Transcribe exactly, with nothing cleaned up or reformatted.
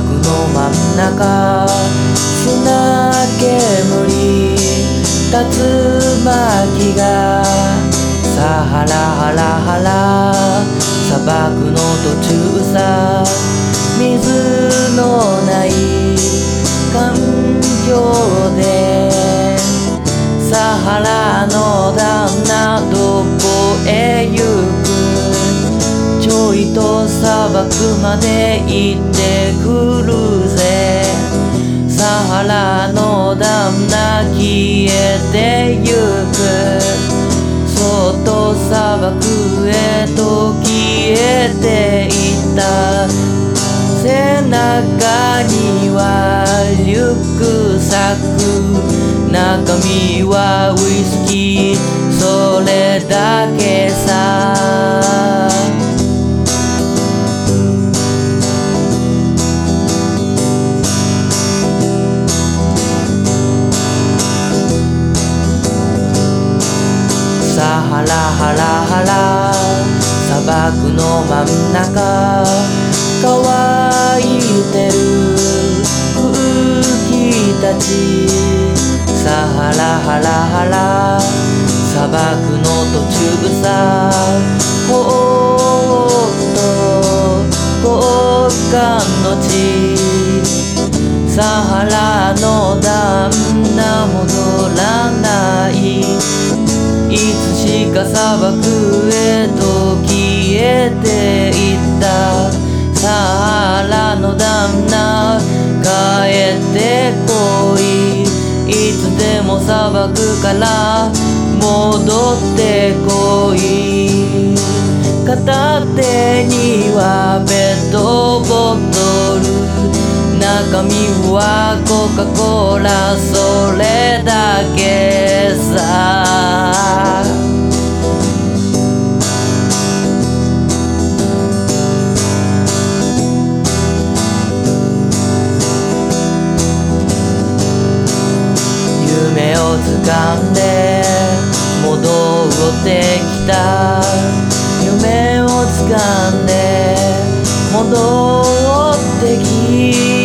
の真ん中砂煙竜巻がさハラハラハラ砂漠の途中さ水のない環境でサハラの旦那どこへ行くちょいと砂漠まで行ってくるぜサハラの旦那消えてゆくそっと砂漠へと消えていった背中にはリュックサック中身はウイスキーそれだけさサハラハラハラ砂漠の真ん中乾いてる空気たちサハラハラハラ砂漠の途中さほーっと極寒の地サハラの旦那戻らないいつしか砂漠へと消えていったサハラの旦那帰ってこいいつでも砂漠から戻ってこい片手にはペットボトル中身はコカ・コーラそれだけさ夢を掴んで戻ってきた夢を掴んで戻ってきた